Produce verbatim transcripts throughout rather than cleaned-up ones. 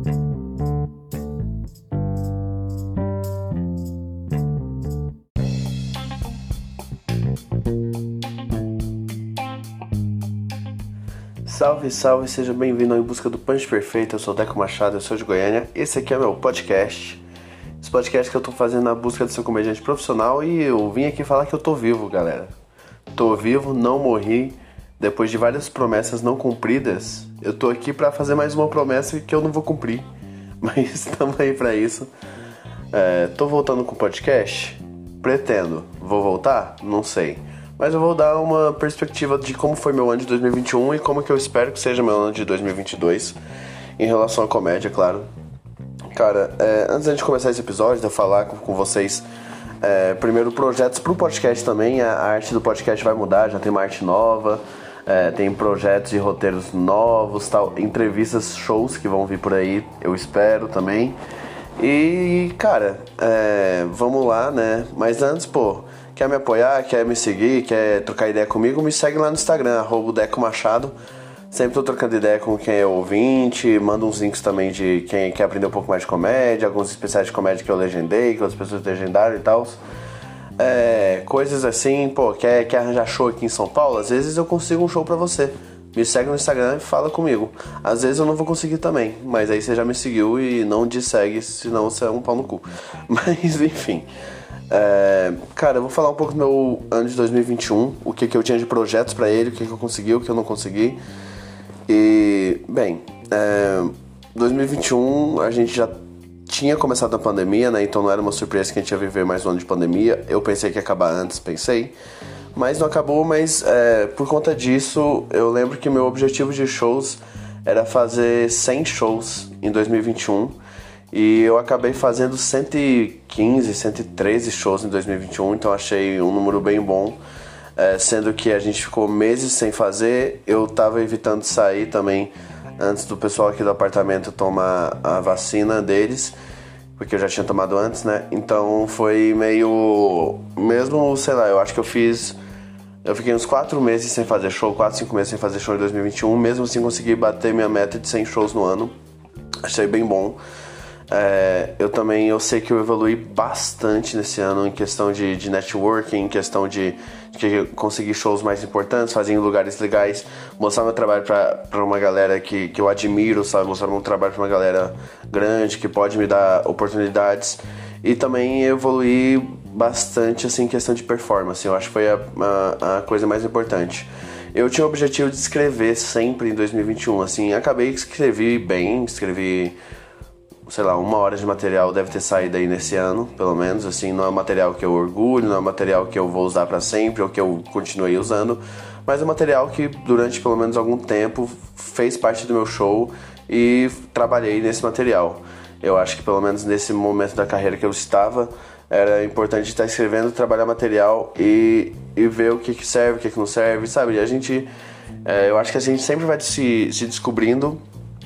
Salve, salve, seja bem-vindo ao Em Busca do Punch Perfeito. Eu sou o Deco Machado, eu sou de Goiânia. Esse aqui é meu podcast. Esse podcast que eu tô fazendo na busca de ser um comediante profissional e eu vim aqui falar que eu tô vivo, galera. Tô vivo, não morri. Depois de várias promessas não cumpridas, eu tô aqui pra fazer mais uma promessa que eu não vou cumprir. Mas estamos aí pra isso. É, tô voltando com o podcast? Pretendo. Vou voltar? Não sei. Mas eu vou dar uma perspectiva de como foi meu ano de dois mil e vinte e um e como que eu espero que seja meu ano de dois mil e vinte e dois, em relação à comédia, claro. Cara, é, antes de começar esse episódio, de eu falar com, com vocês, é, primeiro projetos pro podcast também. A arte do podcast vai mudar, já tem uma arte nova, é, tem projetos e roteiros novos, tal, entrevistas, shows que vão vir por aí, eu espero também. E, cara, é, vamos lá, né? Mas antes, pô, quer me apoiar, quer me seguir, quer trocar ideia comigo, me segue lá no Instagram, arroba Deco Machado. Sempre tô trocando ideia com quem é ouvinte, mando uns links também de quem quer aprender um pouco mais de comédia, alguns especiais de comédia que eu legendei, que outras pessoas legendaram e tal. É, coisas assim, pô, quer, quer arranjar show aqui em São Paulo? Às vezes eu consigo um show pra você. Me segue no Instagram e fala comigo. Às vezes eu não vou conseguir também, mas aí você já me seguiu e não dessegue, senão você é um pau no cu. Mas enfim... É, cara, eu vou falar um pouco do meu ano de dois mil e vinte e um, o que, que eu tinha de projetos pra ele, o que, que eu consegui, o que eu não consegui. E, bem, é, dois mil e vinte e um a gente já tinha começado a pandemia, né? Então não era uma surpresa que a gente ia viver mais um ano de pandemia. Eu pensei que ia acabar antes, pensei, mas não acabou. Mas é, por conta disso, eu lembro que meu objetivo de shows era fazer cem shows em dois mil e vinte e um. E eu acabei fazendo cento e quinze, cento e treze shows em dois mil e vinte e um, então achei um número bem bom, é, sendo que a gente ficou meses sem fazer. Eu tava evitando sair também antes do pessoal aqui do apartamento tomar a vacina deles, porque eu já tinha tomado antes, né? Então foi meio... Mesmo, sei lá, eu acho que eu fiz... Eu fiquei uns quatro meses sem fazer show, quatro, cinco meses sem fazer show em dois mil e vinte e um, mesmo assim consegui bater minha meta de cem shows no ano. Achei bem bom. É, eu também, eu sei que eu evolui bastante nesse ano em questão de, de networking, em questão de, de conseguir shows mais importantes, fazer em lugares legais, mostrar meu trabalho pra, pra uma galera que, que eu admiro, sabe? Mostrar meu trabalho pra uma galera grande, que pode me dar oportunidades. E também evoluir bastante, assim, em questão de performance. Eu acho que foi a, a, a coisa mais importante. Eu tinha o objetivo de escrever sempre em dois mil e vinte e um, assim, acabei que escrevi bem, escrevi... sei lá, uma hora de material deve ter saído aí nesse ano, pelo menos, assim, não é um material que eu orgulho, não é um material que eu vou usar pra sempre ou que eu continuei usando, mas é um material que durante pelo menos algum tempo fez parte do meu show e trabalhei nesse material. Eu acho que pelo menos nesse momento da carreira que eu estava, era importante estar escrevendo, trabalhar material e, e ver o que, que serve, o que, que não serve, sabe? E a gente, é, eu acho que a gente sempre vai se, se descobrindo.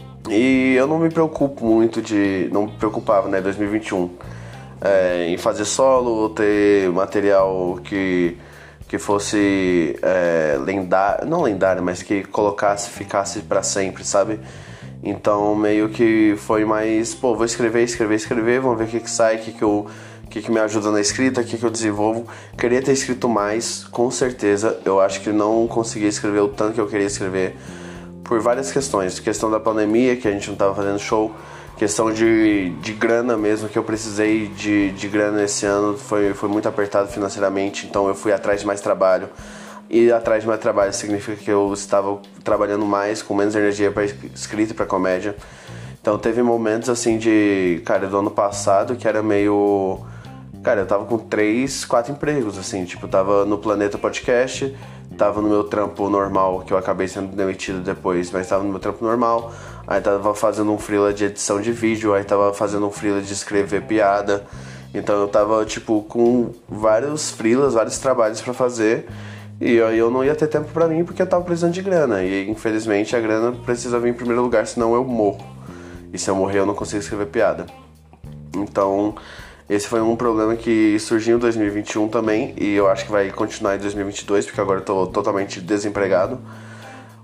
E eu não me preocupo muito de... Não me preocupava, né, em dois mil e vinte e um, é, em fazer solo, ter material que, que fosse é, lendário... Não lendário, mas que colocasse, ficasse pra sempre, sabe? Então meio que foi mais... Pô, vou escrever, escrever, escrever, vamos ver o que que sai, o que que eu... O que, que me ajuda na escrita, o que, que eu desenvolvo. Queria ter escrito mais, com certeza. Eu acho que não consegui escrever o tanto que eu queria escrever por várias questões. Questão da pandemia, que a gente não estava fazendo show. Questão de, de grana mesmo, que eu precisei de, de grana esse ano. Foi, foi muito apertado financeiramente, então eu fui atrás de mais trabalho. E atrás de mais trabalho significa que eu estava trabalhando mais, com menos energia para escrita e para comédia. Então teve momentos assim de... Cara, do ano passado que era meio... Cara, eu tava com três, quatro empregos, assim, tipo, tava no Planeta Podcast, tava no meu trampo normal, que eu acabei sendo demitido depois, mas tava no meu trampo normal, aí tava fazendo um freela de edição de vídeo, aí tava fazendo um freela de escrever piada, então eu tava, tipo, com vários freelas, vários trabalhos pra fazer, e aí eu não ia ter tempo pra mim porque eu tava precisando de grana, e infelizmente a grana precisa vir em primeiro lugar, senão eu morro, e se eu morrer eu não consigo escrever piada. Então... Esse foi um problema que surgiu em dois mil e vinte e um também, e eu acho que vai continuar em dois mil e vinte e dois, porque agora eu tô totalmente desempregado.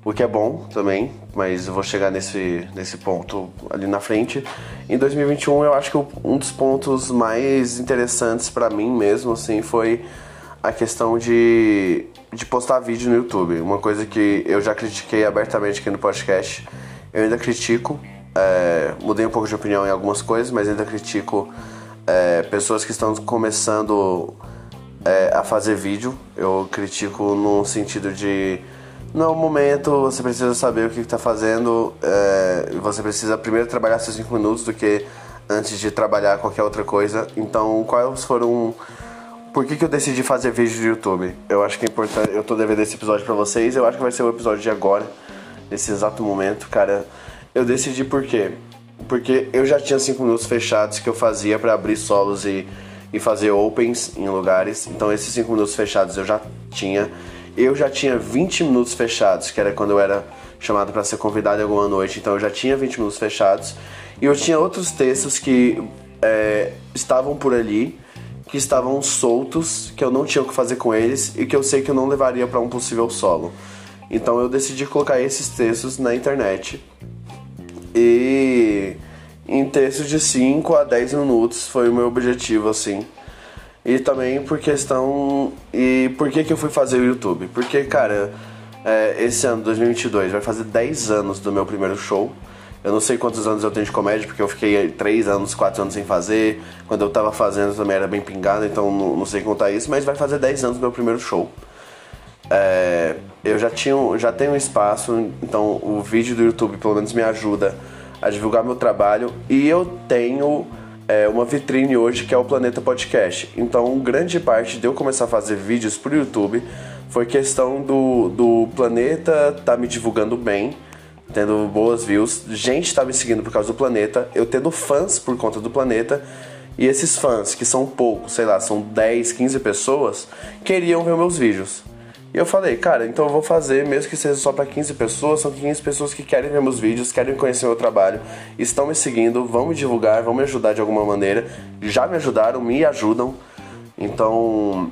o que é bom também, mas eu vou chegar nesse, nesse ponto ali na frente. Em dois mil e vinte e um, eu acho que um dos pontos mais interessantes pra mim mesmo, assim, foi a questão de, de postar vídeo no YouTube. Uma coisa que eu já critiquei abertamente aqui no podcast, eu ainda critico, é, mudei um pouco de opinião em algumas coisas, mas ainda critico é, pessoas que estão começando é, a fazer vídeo. Eu critico no sentido de, no momento, você precisa saber o que está fazendo, é, você precisa primeiro trabalhar seus cinco minutos do que antes de trabalhar qualquer outra coisa. Então, quais foram... Por que que eu decidi fazer vídeo do YouTube? Eu acho que é importante, eu tô devendo esse episódio pra vocês, eu acho que vai ser o episódio de agora, nesse exato momento, cara. Eu decidi por quê? Porque eu já tinha cinco minutos fechados que eu fazia pra abrir solos e, e fazer opens em lugares. Então esses cinco minutos fechados eu já tinha. Eu já tinha vinte minutos fechados, que era quando eu era chamado pra ser convidado em alguma noite. Então eu já tinha vinte minutos fechados. E eu tinha outros textos que é, estavam por ali, que estavam soltos, que eu não tinha o que fazer com eles e que eu sei que eu não levaria para um possível solo. Então eu decidi colocar esses textos na internet. E em textos de cinco a dez minutos foi o meu objetivo, assim. E também por questão... E por que que eu fui fazer o YouTube? Porque, cara, é, esse ano, dois mil e vinte e dois, vai fazer dez anos do meu primeiro show. Eu não sei quantos anos eu tenho de comédia, porque eu fiquei três anos, quatro anos sem fazer. Quando eu tava fazendo também era bem pingado, então não, não sei contar isso. Mas vai fazer dez anos do meu primeiro show. É, eu já, tinha, já tenho um espaço, então o vídeo do YouTube pelo menos me ajuda a divulgar meu trabalho. E eu tenho é, uma vitrine hoje que é o Planeta Podcast. Então grande parte de eu começar a fazer vídeos pro YouTube foi questão do, do Planeta tá me divulgando bem, tendo boas views, gente tá me seguindo por causa do Planeta, eu tendo fãs por conta do Planeta, e esses fãs, que são poucos, sei lá, são dez, quinze pessoas, queriam ver meus vídeos. E eu falei, cara, então eu vou fazer, mesmo que seja só pra quinze pessoas, são quinze pessoas que querem ver meus vídeos, querem conhecer o meu trabalho, estão me seguindo, vão me divulgar, vão me ajudar de alguma maneira, já me ajudaram, me ajudam. Então,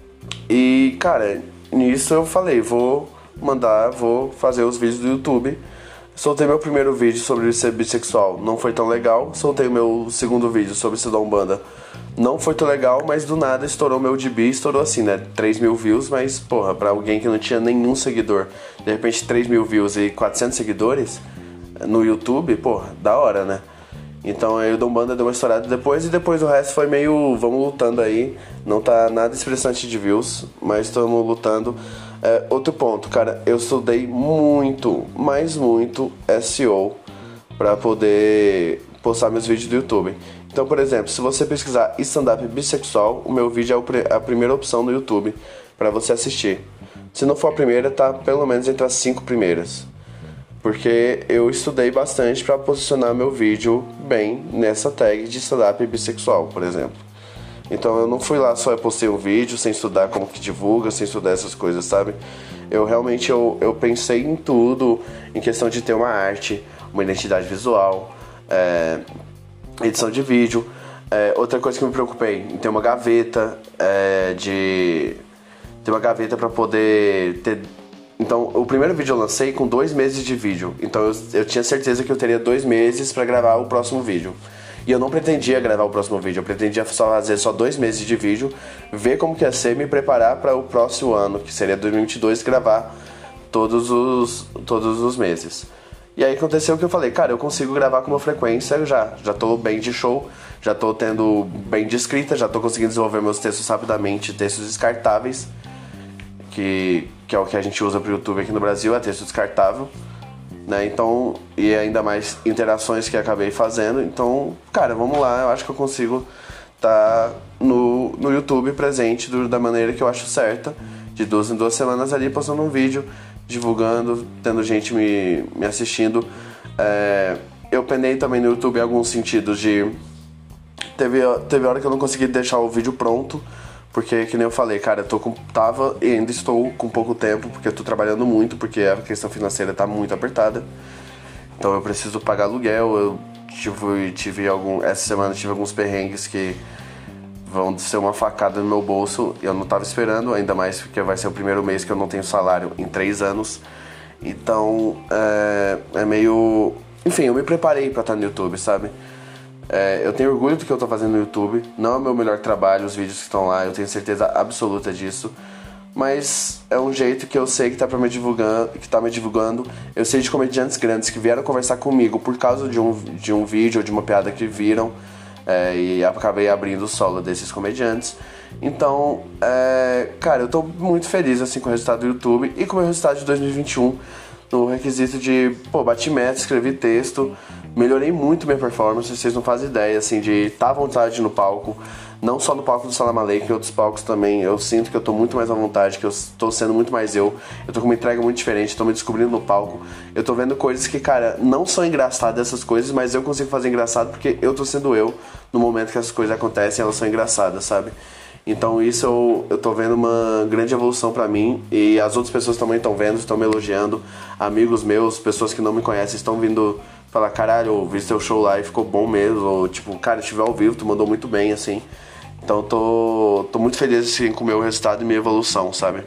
e cara, nisso eu falei, vou mandar, vou fazer os vídeos do YouTube. Soltei meu primeiro vídeo sobre ser bissexual, não foi tão legal. Soltei o meu segundo vídeo sobre ser da Umbanda, não foi tão legal, mas do nada estourou meu D B, estourou assim, né, três mil views, mas porra, pra alguém que não tinha nenhum seguidor, de repente três mil views e quatrocentos seguidores no YouTube, porra, da hora, né? Então aí o da Umbanda deu uma estourada depois, e depois o resto foi meio, vamos lutando aí, não tá nada expressante de views, mas estamos lutando. É, outro ponto, cara, eu estudei muito, mas muito S E O pra poder postar meus vídeos do YouTube. Então, por exemplo, se você pesquisar stand-up bissexual, o meu vídeo é a primeira opção no YouTube pra você assistir. Se não for a primeira, tá pelo menos entre as cinco primeiras. Porque eu estudei bastante pra posicionar meu vídeo bem nessa tag de stand-up bissexual, por exemplo. Então eu não fui lá só, eu postei um vídeo sem estudar como que divulga, sem estudar essas coisas, sabe? Eu realmente, eu, eu pensei em tudo, em questão de ter uma arte, uma identidade visual, é, edição de vídeo. É, outra coisa que eu me preocupei, em ter uma gaveta, é, de... ter uma gaveta pra poder ter... Então, o primeiro vídeo eu lancei com dois meses de vídeo. Então eu, eu tinha certeza que eu teria dois meses pra gravar o próximo vídeo. E eu não pretendia gravar o próximo vídeo, eu pretendia só fazer só dois meses de vídeo, ver como que ia ser, me preparar para o próximo ano, que seria dois mil e vinte e dois, gravar todos os, todos os meses. E aí aconteceu que eu falei, cara, eu consigo gravar com uma frequência já, já tô bem de show, já tô tendo bem de escrita, já tô conseguindo desenvolver meus textos rapidamente, textos descartáveis, que, que é o que a gente usa pro YouTube aqui no Brasil, é texto descartável. Né? Então, e ainda mais interações que acabei fazendo. Então, cara, vamos lá, eu acho que eu consigo estar tá no, no YouTube presente do, da maneira que eu acho certa, de duas em duas semanas ali, postando um vídeo, divulgando, tendo gente me, me assistindo. É, eu penei também no YouTube em alguns sentidos de... Teve, teve hora que eu não consegui deixar o vídeo pronto, porque, que nem eu falei, cara, eu tô com, tava e ainda estou com pouco tempo, porque eu tô trabalhando muito, porque a questão financeira tá muito apertada. Então eu preciso pagar aluguel, eu tive, tive algum, essa semana tive alguns perrengues que vão ser uma facada no meu bolso. Eu não tava esperando, ainda mais porque vai ser o primeiro mês que eu não tenho salário em três anos. Então, é, é meio... Enfim, eu me preparei pra estar no YouTube, sabe? É, eu tenho orgulho do que eu tô fazendo no YouTube. Não é o meu melhor trabalho, os vídeos que estão lá, eu tenho certeza absoluta disso. Mas é um jeito que eu sei que tá, pra me divulgando, que tá me divulgando. Eu sei de comediantes grandes que vieram conversar comigo por causa de um, de um vídeo ou de uma piada que viram. É, e acabei abrindo o solo desses comediantes. Então, é, cara, eu tô muito feliz assim, com o resultado do YouTube e com o meu resultado de dois mil e vinte e um. No requisito de, pô, bati meta, escrevi texto, melhorei muito minha performance, vocês não fazem ideia, assim, de estar à vontade no palco. Não só no palco do Salam Aleikum, em outros palcos também. Eu sinto que eu tô muito mais à vontade, que eu tô sendo muito mais eu. Eu tô com uma entrega muito diferente, tô me descobrindo no palco. Eu tô vendo coisas que, cara, não são engraçadas essas coisas, mas eu consigo fazer engraçado porque eu tô sendo eu no momento que essas coisas acontecem, elas são engraçadas, sabe? Então isso eu, eu tô vendo uma grande evolução pra mim e as outras pessoas também estão vendo, estão me elogiando. Amigos meus, pessoas que não me conhecem, estão vindo falar, caralho, eu vi teu show lá e ficou bom mesmo. Ou tipo, cara, estiver ao vivo, tu mandou muito bem, assim. Então tô, tô muito feliz assim, com o meu resultado e minha evolução, sabe?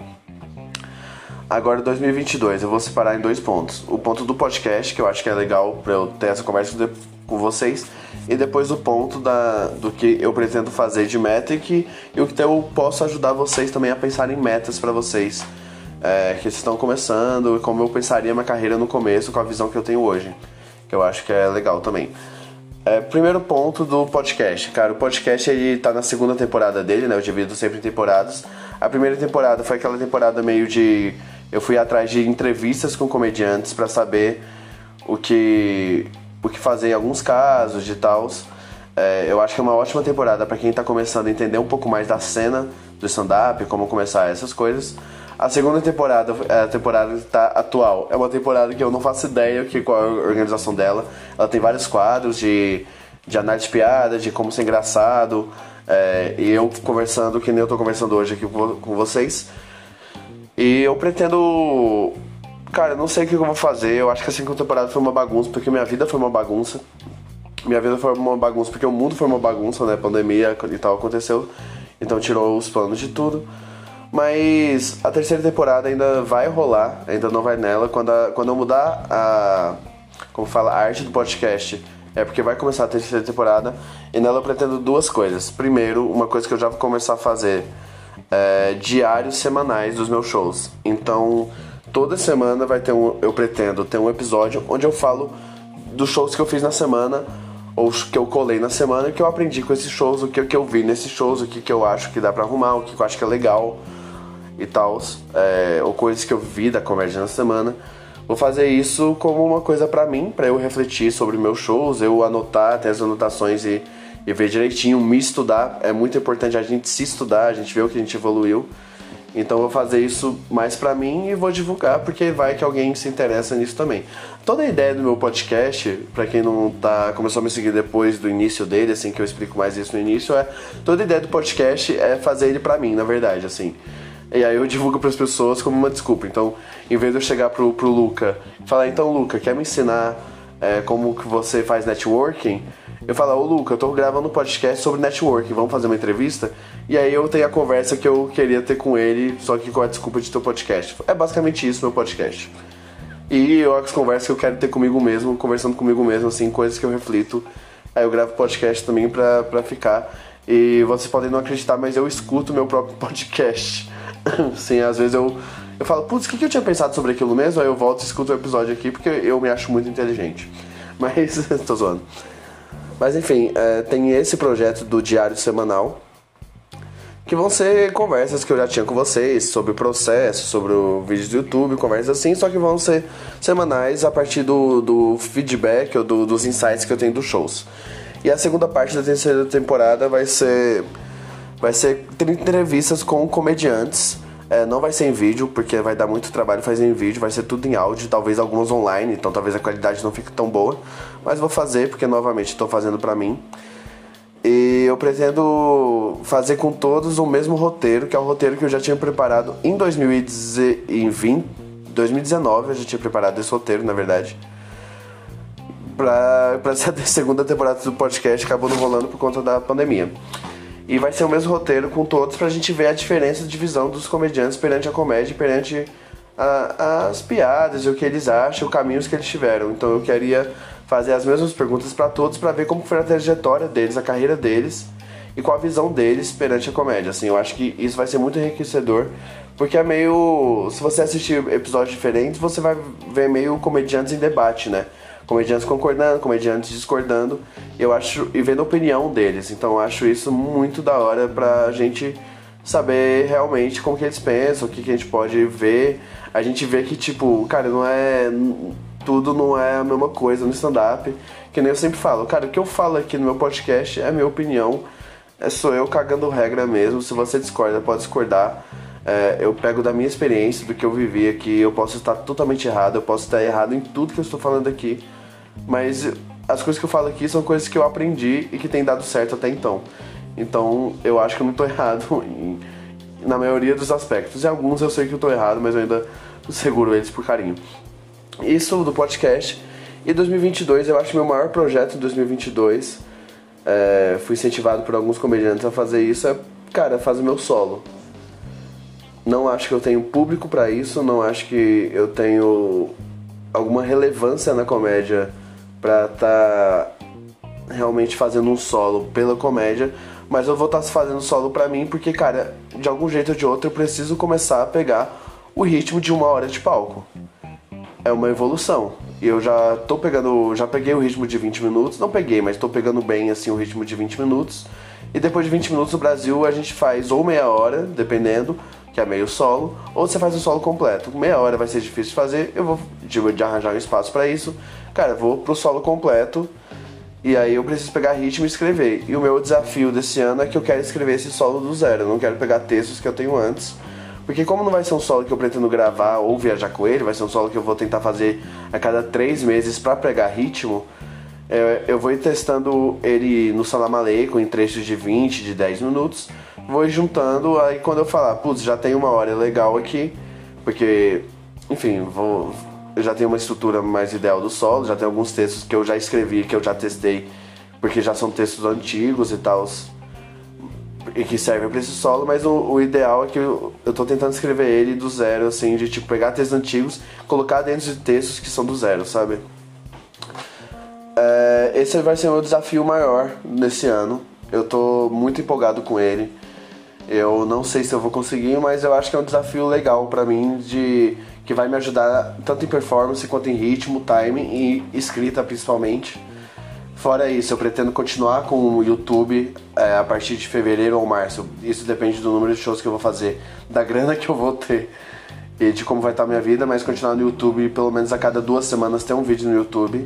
Agora dois mil e vinte e dois, eu vou separar em dois pontos. O ponto do podcast, que eu acho que é legal pra eu ter essa conversa com vocês. E depois o ponto da, do que eu pretendo fazer de meta e, que, e o que eu posso ajudar vocês também a pensar em metas pra vocês. É, que estão começando e como eu pensaria minha carreira no começo com a visão que eu tenho hoje. Que eu acho que é legal também. É, primeiro ponto do podcast, cara, o podcast ele tá na segunda temporada dele, né, eu divido sempre em temporadas. A primeira temporada foi aquela temporada meio de... eu fui atrás de entrevistas com comediantes pra saber o que, o que fazer em alguns casos de tals. É, eu acho que é uma ótima temporada pra quem tá começando a entender um pouco mais da cena do stand-up, como começar essas coisas. A segunda temporada, a temporada que tá atual, é uma temporada que eu não faço ideia que, qual é a organização dela. Ela tem vários quadros de, de análise de piada, de como ser engraçado. É, e eu conversando, que nem eu tô conversando hoje aqui com vocês. E eu pretendo... Cara, eu não sei o que eu vou fazer. Eu acho que a segunda temporada foi uma bagunça, porque minha vida foi uma bagunça. Minha vida foi uma bagunça porque o mundo foi uma bagunça, né? Pandemia e tal aconteceu. Então tirou os planos de tudo. Mas a terceira temporada ainda vai rolar, ainda não vai nela. Quando, a, quando eu mudar a, como fala, a arte do podcast, é porque vai começar a terceira temporada. E nela eu pretendo duas coisas. Primeiro, uma coisa que eu já vou começar a fazer, é, diários semanais dos meus shows. Então, toda semana vai ter um, eu pretendo ter um episódio onde eu falo dos shows que eu fiz na semana, ou que eu colei na semana, o que eu aprendi com esses shows, o que, que eu vi nesses shows, o que, que eu acho que dá pra arrumar, o que eu acho que é legal e tal, é, ou coisas que eu vi da comédia na semana. Vou fazer isso como uma coisa pra mim, pra eu refletir sobre meus shows, eu anotar, ter as anotações e, e ver direitinho, me estudar. É muito importante a gente se estudar, a gente ver o que a gente evoluiu. Então eu vou fazer isso mais pra mim e vou divulgar, porque vai que alguém se interessa nisso também. Toda a ideia do meu podcast, pra quem não tá, começou a me seguir depois do início dele, assim, que eu explico mais isso no início, é... Toda a ideia do podcast é fazer ele pra mim, na verdade, assim. E aí eu divulgo pras pessoas como uma desculpa. Então, em vez de eu chegar pro, pro Luca e falar, então, Luca, quer me ensinar é, como que você faz networking? Eu falo, ô Luca, eu tô gravando um podcast sobre networking, vamos fazer uma entrevista? E aí eu tenho a conversa que eu queria ter com ele, só que com a desculpa de ter um podcast. É basicamente isso, meu podcast. E eu as conversas que eu quero ter comigo mesmo, conversando comigo mesmo, assim, coisas que eu reflito. Aí eu gravo podcast também pra, pra ficar. E vocês podem não acreditar, mas eu escuto meu próprio podcast. Sim, às vezes eu, eu falo, putz, o que, que eu tinha pensado sobre aquilo mesmo? Aí eu volto e escuto o episódio aqui, porque eu me acho muito inteligente. Mas, tô zoando. Mas enfim, é, tem esse projeto do diário semanal, que vão ser conversas que eu já tinha com vocês, sobre o processo, sobre o vídeo do YouTube, conversas assim, só que vão ser semanais a partir do, do feedback ou do, dos insights que eu tenho dos shows. E a segunda parte da terceira temporada vai ser... Vai ser entrevistas com comediantes. É, não vai ser em vídeo, porque vai dar muito trabalho fazer em vídeo. Vai ser tudo em áudio, talvez algumas online. Então talvez a qualidade não fique tão boa. Mas vou fazer, porque novamente estou fazendo pra mim. E eu pretendo fazer com todos o mesmo roteiro, que é o roteiro que eu já tinha preparado em dois mil e vinte, dois mil e dezenove. Eu já tinha preparado esse roteiro, na verdade. Pra, pra ser a segunda temporada do podcast, acabou não rolando por conta da pandemia. E vai ser o mesmo roteiro com todos pra gente ver a diferença de visão dos comediantes perante a comédia e perante a, as piadas, o que eles acham, os caminhos que eles tiveram. Então eu queria fazer as mesmas perguntas para todos para ver como foi a trajetória deles, a carreira deles e qual a visão deles perante a comédia. Assim, eu acho que isso vai ser muito enriquecedor, porque é meio... Se você assistir episódios diferentes, você vai ver meio comediantes em debate, né? Comediantes concordando, comediantes discordando, eu acho, e vendo a opinião deles. Então eu acho isso muito da hora pra gente saber realmente como que eles pensam, o que, que a gente pode ver. A gente vê que, tipo, cara, não é... Tudo não é a mesma coisa no stand-up. Que nem eu sempre falo, cara, o que eu falo aqui no meu podcast é a minha opinião. É sou eu cagando regra mesmo. Se você discorda, pode discordar. É, eu pego da minha experiência, do que eu vivi aqui. Eu posso estar totalmente errado, eu posso estar errado em tudo que eu estou falando aqui. Mas as coisas que eu falo aqui são coisas que eu aprendi e que tem dado certo até então. Então eu acho que eu não estou errado em, na maioria dos aspectos. Em alguns eu sei que eu estou errado, mas eu ainda seguro eles por carinho. Isso do podcast. E dois mil e vinte e dois eu acho meu maior projeto de dois mil e vinte e dois. É, fui incentivado por alguns comediantes a fazer isso. É, cara, fazer meu solo. Não acho que eu tenho público pra isso. Não acho que eu tenho alguma relevância na comédia pra tá realmente fazendo um solo pela comédia. Mas eu vou estar fazendo solo pra mim porque, cara, de algum jeito ou de outro eu preciso começar a pegar o ritmo de uma hora de palco. É uma evolução. E eu já tô pegando, já peguei o ritmo de vinte minutos, não peguei, mas tô pegando bem assim o ritmo de vinte minutos. E depois de vinte minutos no Brasil a gente faz ou meia hora, dependendo, que é meio solo, ou você faz o solo completo. Meia hora vai ser difícil de fazer, eu vou de, de arranjar um espaço pra isso. Cara, eu vou pro solo completo e aí eu preciso pegar ritmo e escrever. E o meu desafio desse ano é que eu quero escrever esse solo do zero, eu não quero pegar textos que eu tenho antes. Porque como não vai ser um solo que eu pretendo gravar ou viajar com ele, vai ser um solo que eu vou tentar fazer a cada três meses pra pegar ritmo, eu vou ir testando ele no Salam Aleikum em trechos de vinte, de dez minutos, vou ir juntando, aí quando eu falar, putz, já tem uma hora legal aqui, porque, enfim, vou, eu já tenho uma estrutura mais ideal do solo, já tenho alguns textos que eu já escrevi, que eu já testei, porque já são textos antigos e tal, e que servem pra esse solo, mas o, o ideal é que eu, eu tô tentando escrever ele do zero, assim, de tipo, pegar textos antigos, colocar dentro de textos que são do zero, sabe? É, esse vai ser o meu desafio maior nesse ano. Eu tô muito empolgado com ele. Eu não sei se eu vou conseguir, mas eu acho que é um desafio legal pra mim, de, que vai me ajudar tanto em performance quanto em ritmo, timing e escrita principalmente. Fora isso, eu pretendo continuar com o YouTube é, a partir de fevereiro ou março. Isso depende do número de shows que eu vou fazer, da grana que eu vou ter e de como vai estar a minha vida, mas continuar no YouTube, pelo menos a cada duas semanas ter um vídeo no YouTube.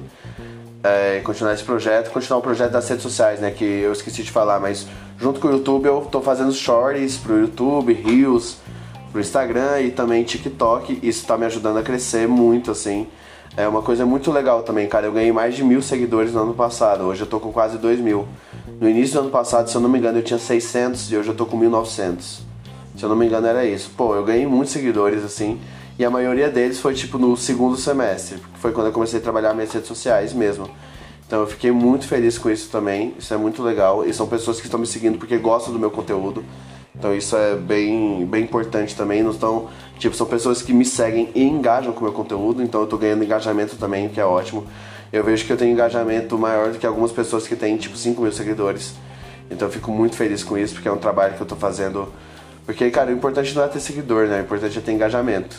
É, continuar esse projeto, continuar o projeto das redes sociais, né, que eu esqueci de falar, mas junto com o YouTube eu tô fazendo stories pro YouTube, Reels, pro Instagram e também TikTok. Isso tá me ajudando a crescer muito, assim. É uma coisa muito legal também, cara. Eu ganhei mais de mil seguidores no ano passado. Hoje eu tô com quase dois mil. No início do ano passado, se eu não me engano, eu tinha seiscentos e hoje eu tô com mil e novecentos. Se eu não me engano, era isso. Pô, eu ganhei muitos seguidores, assim. E a maioria deles foi, tipo, no segundo semestre. Foi quando eu comecei a trabalhar minhas redes sociais mesmo. Então eu fiquei muito feliz com isso também. Isso é muito legal. E são pessoas que estão me seguindo porque gostam do meu conteúdo. Então isso é bem, bem importante também. Não estão, tipo, são pessoas que me seguem e engajam com o meu conteúdo. Então eu tô ganhando engajamento também, o que é ótimo. Eu vejo que eu tenho engajamento maior do que algumas pessoas que têm, tipo, cinco mil seguidores. Então eu fico muito feliz com isso, porque é um trabalho que eu tô fazendo. Porque, cara, o importante não é ter seguidor, né? O importante é ter engajamento.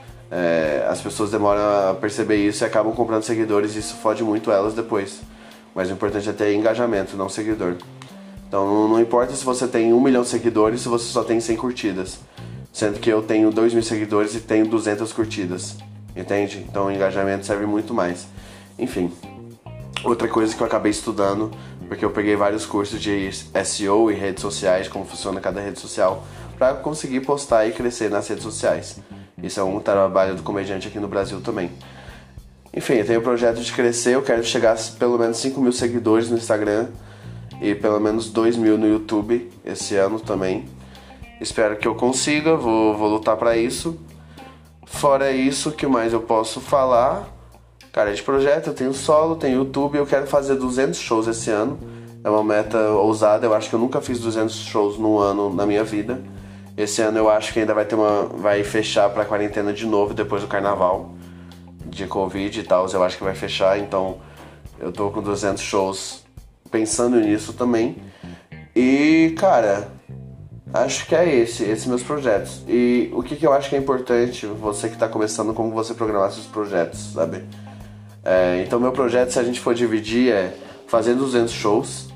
É, as pessoas demoram a perceber isso e acabam comprando seguidores e isso fode muito elas depois. Mas o importante é ter engajamento, não seguidor. Então não, não importa se você tem um milhão de seguidores, se você só tem cem curtidas. Sendo que eu tenho dois mil seguidores e tenho duzentas curtidas. Entende? Então o engajamento serve muito mais. Enfim. Outra coisa que eu acabei estudando, porque eu peguei vários cursos de S E O e redes sociais, como funciona cada rede social, pra conseguir postar e crescer nas redes sociais. Isso é um trabalho do comediante aqui no Brasil também. Enfim, eu tenho o projeto de crescer, eu quero chegar a pelo menos cinco mil seguidores no Instagram e pelo menos dois mil no YouTube esse ano também. Espero que eu consiga, vou, vou lutar pra isso. Fora isso, o que mais eu posso falar? Cara, de projeto, eu tenho solo, tenho YouTube, eu quero fazer duzentos shows esse ano. É uma meta ousada, eu acho que eu nunca fiz duzentos shows num ano na minha vida. Esse ano eu acho que ainda vai ter uma. Vai fechar pra quarentena de novo depois do carnaval de Covid e tal. Eu acho que vai fechar, então eu tô com duzentos shows pensando nisso também. E, cara, acho que é esse, esses meus projetos. E o que, que eu acho que é importante, você que tá começando, como você programar seus projetos, sabe? É, então, meu projeto, se a gente for dividir, é fazer duzentos shows,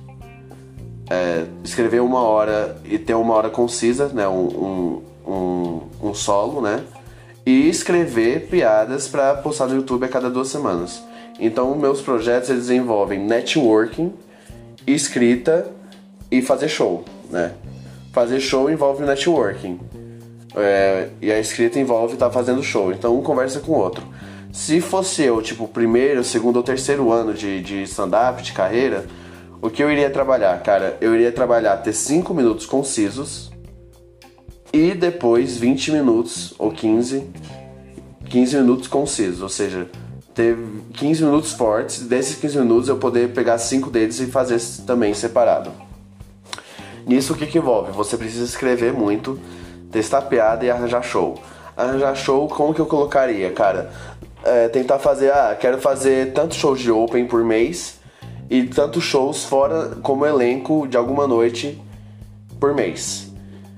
é, escrever uma hora e ter uma hora concisa, né? Um, um, um, um solo, né? E escrever piadas para postar no YouTube a cada duas semanas. Então, meus projetos, eles envolvem networking, escrita e fazer show, né? Fazer show envolve networking, é, e a escrita envolve estar tá fazendo show. Então, um conversa com o outro. Se fosse eu, tipo, primeiro, segundo ou terceiro ano de, de stand-up, de carreira, o que eu iria trabalhar? Cara, eu iria trabalhar ter cinco minutos concisos e depois vinte minutos ou quinze, quinze minutos concisos. Ou seja, ter quinze minutos fortes, desses quinze minutos eu poder pegar cinco deles e fazer também separado. Nisso, o que que envolve? Você precisa escrever muito, testar piada e arranjar show. Arranjar show, como que eu colocaria, cara? É, tentar fazer, ah, quero fazer tantos shows de open por mês e tantos shows fora como elenco de alguma noite por mês.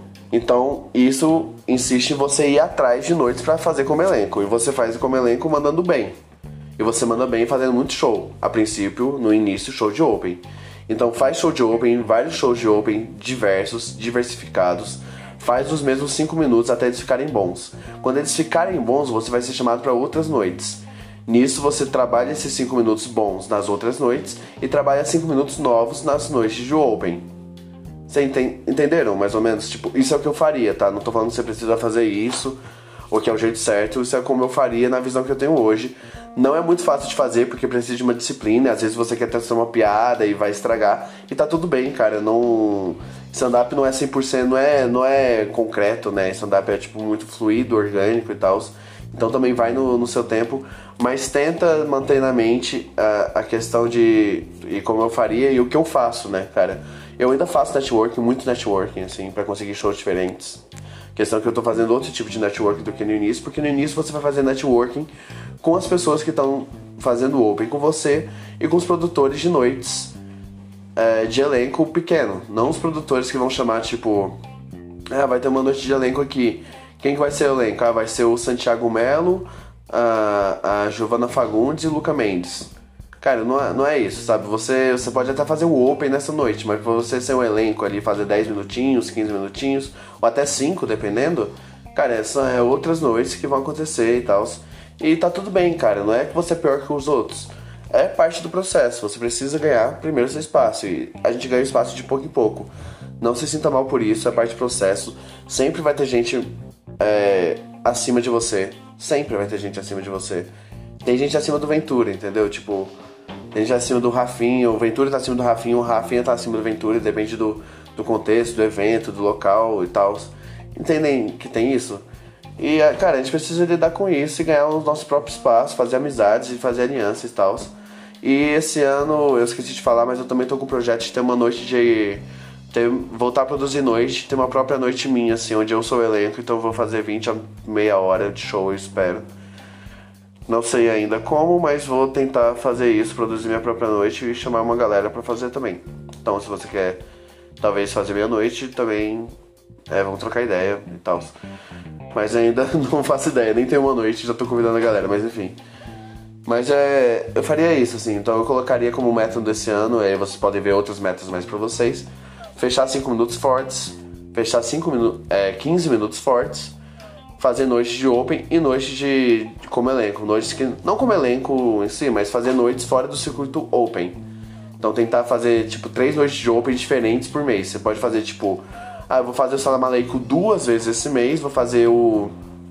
Então, isso insiste em você ir atrás de noites pra fazer como elenco. E você faz como elenco mandando bem. E você manda bem fazendo muito show. A princípio, no início, show de open. Então faz show de open, vários shows de open diversos, diversificados. Faz os mesmos cinco minutos até eles ficarem bons. Quando eles ficarem bons, você vai ser chamado para outras noites. Nisso você trabalha esses cinco minutos bons nas outras noites e trabalha cinco minutos novos nas noites de open. Vocês entenderam mais ou menos? Tipo, isso é o que eu faria, tá? Não tô falando que você precisa fazer isso ou que é o jeito certo. Isso é como eu faria na visão que eu tenho hoje. Não é muito fácil de fazer porque precisa de uma disciplina. Às vezes você quer testar uma piada e vai estragar. E tá tudo bem, cara. Não... Stand-up não é cem por cento, não é, não é concreto, né? Stand-up é tipo muito fluido, orgânico e tal. Então também vai no, no seu tempo. Mas tenta manter na mente a, a questão de... E como eu faria e o que eu faço, né, cara? Eu ainda faço networking, muito networking, assim, pra conseguir shows diferentes. Questão que eu tô fazendo outro tipo de networking do que no início, porque no início você vai fazer networking com as pessoas que estão fazendo open com você e com os produtores de noites é, de elenco pequeno. Não os produtores que vão chamar, tipo, ah, vai ter uma noite de elenco aqui. Quem que vai ser o elenco? Ah, vai ser o Santiago Melo, a, a Giovana Fagundes e o Luca Mendes. Cara, não é, não é isso, sabe? Você, você pode até fazer um open nessa noite, mas pra você ser um elenco ali, fazer dez minutinhos, quinze minutinhos, ou até cinco, dependendo, cara, essas é outras noites que vão acontecer e tal. E tá tudo bem, cara, não é que você é pior que os outros. É parte do processo, você precisa ganhar primeiro seu espaço, e a gente ganha espaço de pouco em pouco. Não se sinta mal por isso, é parte do processo. Sempre vai ter gente é, acima de você, sempre vai ter gente acima de você. Tem gente acima do Ventura, entendeu? Tipo... Tem gente acima do Rafinha, o Ventura tá acima do Rafinha, o Rafinha tá acima do Ventura, depende do, do contexto, do evento, do local e tal. Entendem que tem isso? E, cara, a gente precisa lidar com isso e ganhar o nosso próprio espaço, fazer amizades e fazer alianças e tal. E esse ano, eu esqueci de falar, mas eu também tô com um projeto de ter uma noite de... Ter, voltar a produzir noite, ter uma própria noite minha, assim, onde eu sou o elenco, então eu vou fazer vinte a meia hora de show, eu espero. Não sei ainda como, mas vou tentar fazer isso, produzir minha própria noite e chamar uma galera pra fazer também. Então, se você quer, talvez, fazer meia-noite, também é, vamos trocar ideia e tal. Mas ainda não faço ideia, nem tenho uma noite, já tô convidando a galera, mas enfim. Mas é, eu faria isso, assim, então eu colocaria como método desse ano, aí vocês podem ver outros métodos mais pra vocês. Fechar cinco minutos fortes, fechar cinco minu- é, quinze minutos fortes, fazer noites de open e noites de, de como elenco. Noites que, não como elenco em si, mas fazer noites fora do circuito open. Então tentar fazer, tipo, três noites de open diferentes por mês. Você pode fazer, tipo... Ah, eu vou fazer o Salam Aleikum duas vezes esse mês, vou fazer o...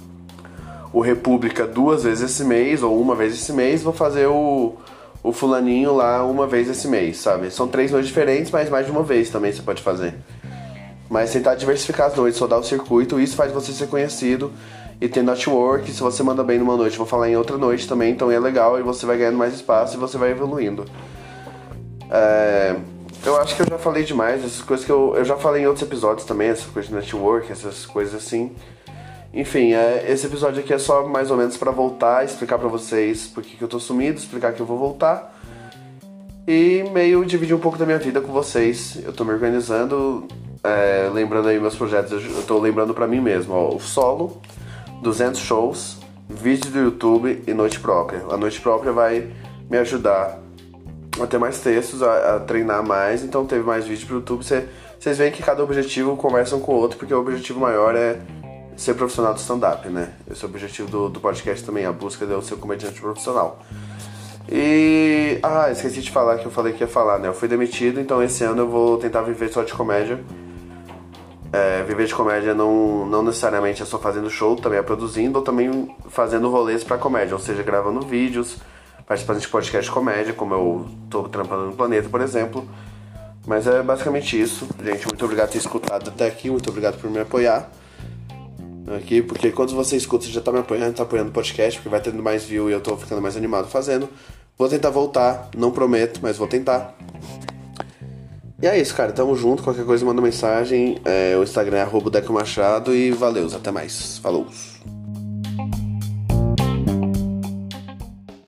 O República duas vezes esse mês, ou uma vez esse mês, vou fazer o... O fulaninho lá uma vez esse mês, sabe? São três noites diferentes, mas mais de uma vez também você pode fazer. Mas tentar diversificar as noites, rodar o circuito, isso faz você ser conhecido e ter network. Se você manda bem numa noite, vou falar em outra noite também, então é legal e você vai ganhando mais espaço e você vai evoluindo. É... Eu acho que eu já falei demais, essas coisas que eu, eu já falei em outros episódios também, essas coisas de network, essas coisas assim. Enfim, é, esse episódio aqui é só mais ou menos pra voltar, explicar pra vocês por que que eu tô sumido, explicar que eu vou voltar. E meio dividir um pouco da minha vida com vocês. Eu tô me organizando, é, lembrando aí meus projetos, eu tô lembrando pra mim mesmo, ó, o solo, duzentos shows, vídeo do YouTube e noite própria. A noite própria vai me ajudar a ter mais textos, a, a treinar mais, então teve mais vídeo pro YouTube. Vocês veem que cada objetivo conversa um com o outro, porque o objetivo maior é ser profissional do stand-up, né? Esse é o objetivo do, do podcast também, a busca de eu ser comediante profissional. E... Ah, esqueci de falar que eu falei que ia falar, né? Eu fui demitido, então esse ano eu vou tentar viver só de comédia. É, viver de comédia não, não necessariamente é só fazendo show, também é produzindo ou também fazendo rolês pra comédia, ou seja, gravando vídeos, participando de podcast de comédia, como eu tô trampando no Planeta, por exemplo. Mas é basicamente isso. Gente, muito obrigado por ter escutado até aqui, muito obrigado por me apoiar aqui, porque quando você escuta, você já tá me apoiando, tá apoiando o podcast, porque vai tendo mais view e eu tô ficando mais animado fazendo. Vou tentar voltar, não prometo, mas vou tentar. E é isso, cara, tamo junto, qualquer coisa manda mensagem, é, o Instagram é arroba Deco Machado e valeu, até mais, falou.